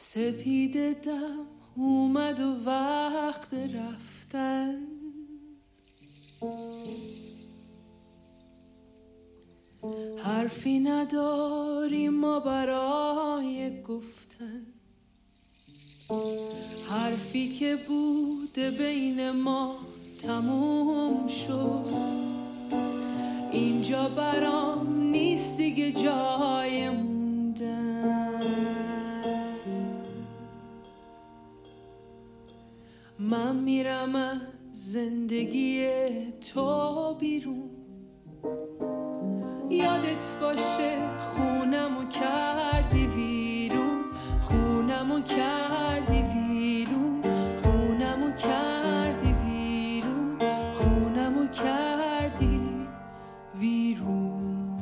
سپیده دم اومد و وقت رفتن، حرفی نداریم ما برای گفتن، حرفی که بوده بین ما تموم شد. اینجا برام نیست دیگه جای موندن. من میرم از زندگی تو بیرون، یادت باشه خونمو کردی ویرون، خونمو کردی ویرون، خونمو کردی ویرون، خونمو کردی ویرون.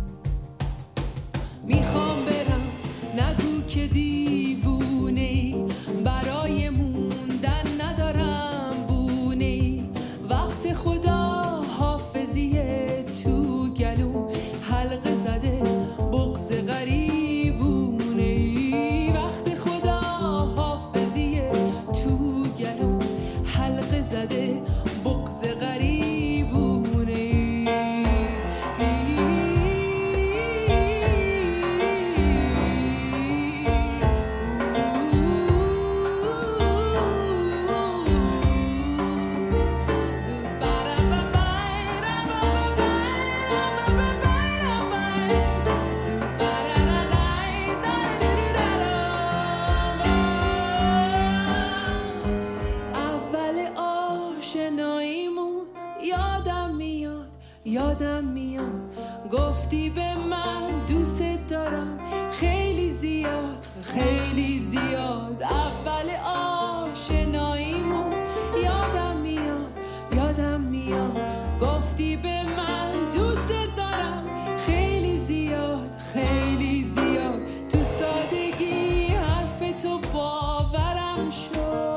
میخوام برم نگو که دیوونه ای، برای موندن ندارم بونه ای. وقت خدا حافظیه تو گلوم، حلقه زده بغض غریبونه ای. وقت خدا حافظیه تو گلوم، حلقه زده بغض غریبونه ای. یادم میاد گفتی به من دوست دارم، خیلی زیاد خیلی زیاد. اول آشناییمون یادم میاد گفتی به من دوست دارم، خیلی زیاد خیلی زیاد. تو سادگی حرف تو باورم شد.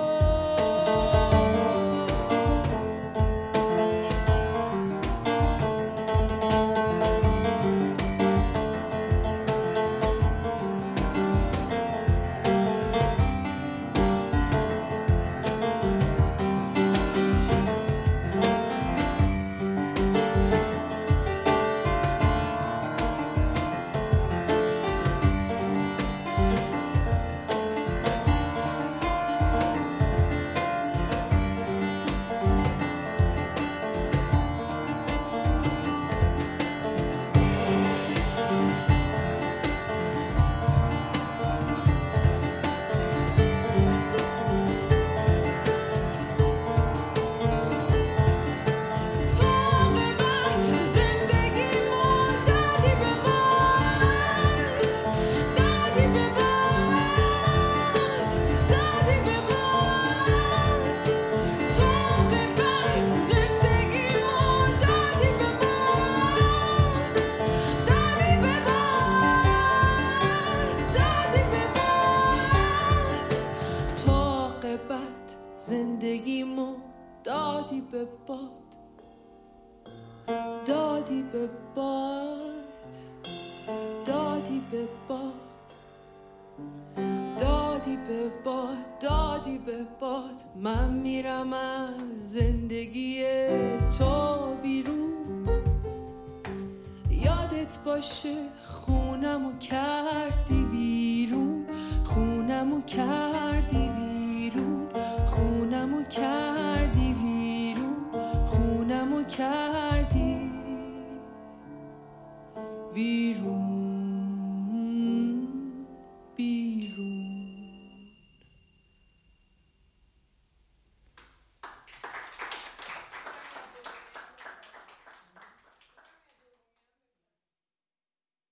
زندگیمو دادی به باد، دادی به باد، دادی به باد، دادی به باد، دادی به باد. من میرم از زندگی تو بیرون، یادت باشه خونمو کردی ویرون، خونمو کردی ویرون، خونمو کردی ویرون، خونمو کردی ویرون.